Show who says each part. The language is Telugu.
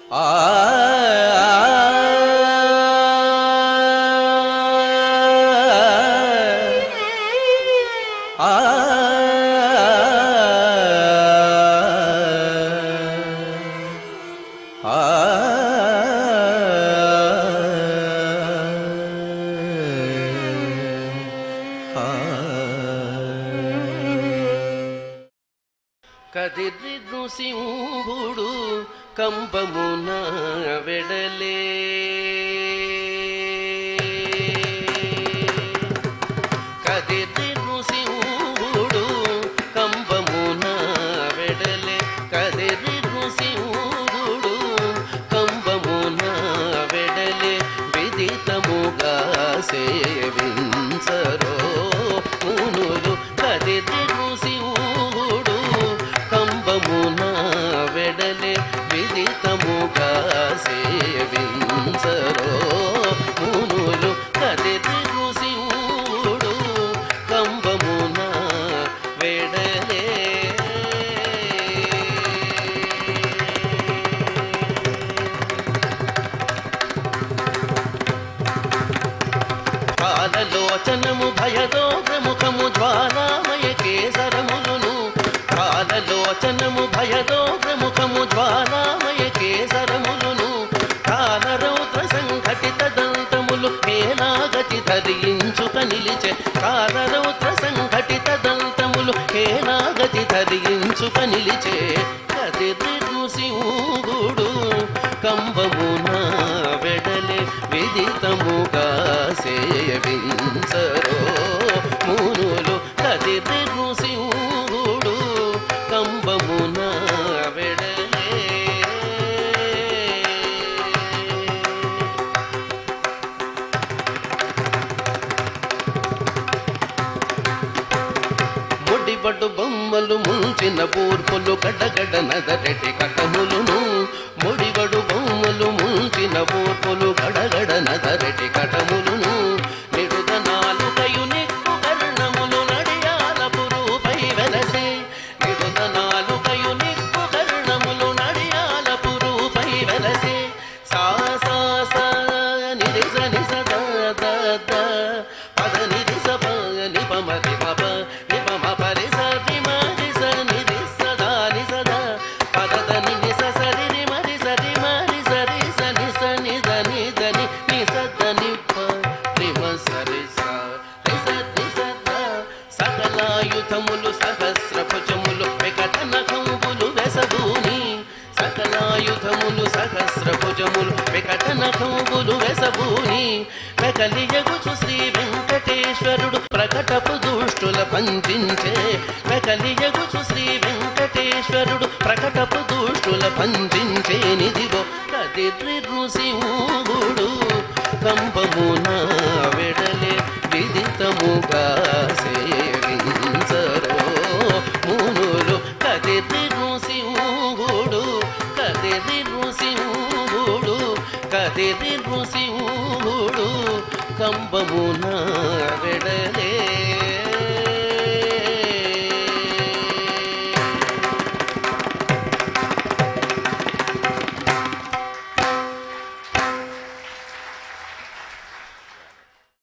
Speaker 1: కదిరి నృసింహుడు కంబమున వెడలే కదిరి నృసింహుడు కంబమున వెడలే కదిరి నృసింహుడు కంబమున వెడలే విదితముగా సేవించరో మునులు కదిరి నృసింహుడు కంబమున వెడలే విదితముగా సేవించరో మునులు కదిరి నృసింహుడు కంబమున వెడలే కాలలోచనము భయదోగ్రముఖము జ్వాలామయ కేసరములును కాలలోచనము భయదోగ్రముఖము జ్వాలామయ కేసరములును కాలరౌద్ర సంఘటిత దంతములు హేలాగతి ధరించుక నిలిచే కాలరౌద్ర సంఘటిత దంతములు హేలాగతి ధరించుక నిలిచే కదిరి నృసింహుడు కంబమున వెడలే విదితముగా సేవించరో మునులు కదిరి నృసింహుడు కంబమున వెడలే ముడిబడు బొమ్మలు ముంచిన పూర్పులు గడగడ నదరెటి కటములును ముడిబడు బొమ్మలు ముంచిన పూర్పులు గడగడ నదరెటి కటములును నిడుదనాలు కయు నిక్కు కర్ణములు నడియాలపు రూపై వెలసే నిడుదనాలు కయు నిక్కు కర్ణములు నడియాలపు రూపై వెలసే సా సా సా నిరిస నిస ద ద ద పద నిరిస ప నిప మరి ప నిప మ పరి స రి మ రి స నిరి స ద ని స ద పద ద ని ని స స రి రి మ రి స రి మ రి స రి స ని స ని ద ని ద ని ని స ద ని ప రి మ స రి స రి స ని స ద సకలాయుధములు సహస్రభుజములు వికట నఖములు వెసబూని సకలాయుధములు సహస్రభుజములు వికట నఖములు వెసబూని వెకలియగుచు శ్రీ వెంకటేశ్వరుడు ప్రకటపు దుష్టుల పంచించే వెకలియగుచు శ్రీ వెంకటేశ్వరుడు ప్రకటపు దుష్టుల పంచించే నిదిగో కదిరి నృసింహుడు కంబమున వెడలే విదితముగా సేవించరో మునులు కదిరి నృసింహుడు కదిరి నృసింహుడు కదిరి నృసింహుడు కంబమున వెడలే